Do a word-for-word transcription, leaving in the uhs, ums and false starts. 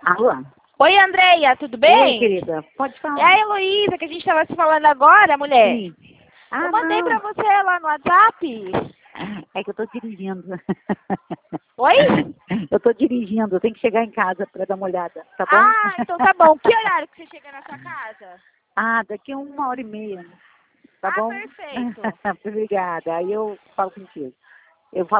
Alô? Oi, Andreia, tudo bem? Oi, querida. Pode falar. É a Heloísa, que a gente estava se falando agora, mulher. Sim. Ah, Eu mandei não. pra você lá no WhatsApp. É que eu tô dirigindo. Oi? Eu tô dirigindo, eu tenho que chegar em casa para dar uma olhada, tá bom? Ah, então tá bom. Que horário que você chega na sua casa? Ah, daqui a uma hora e meia, tá Ah, bom? perfeito. Obrigada, aí eu falo contigo. Eu falo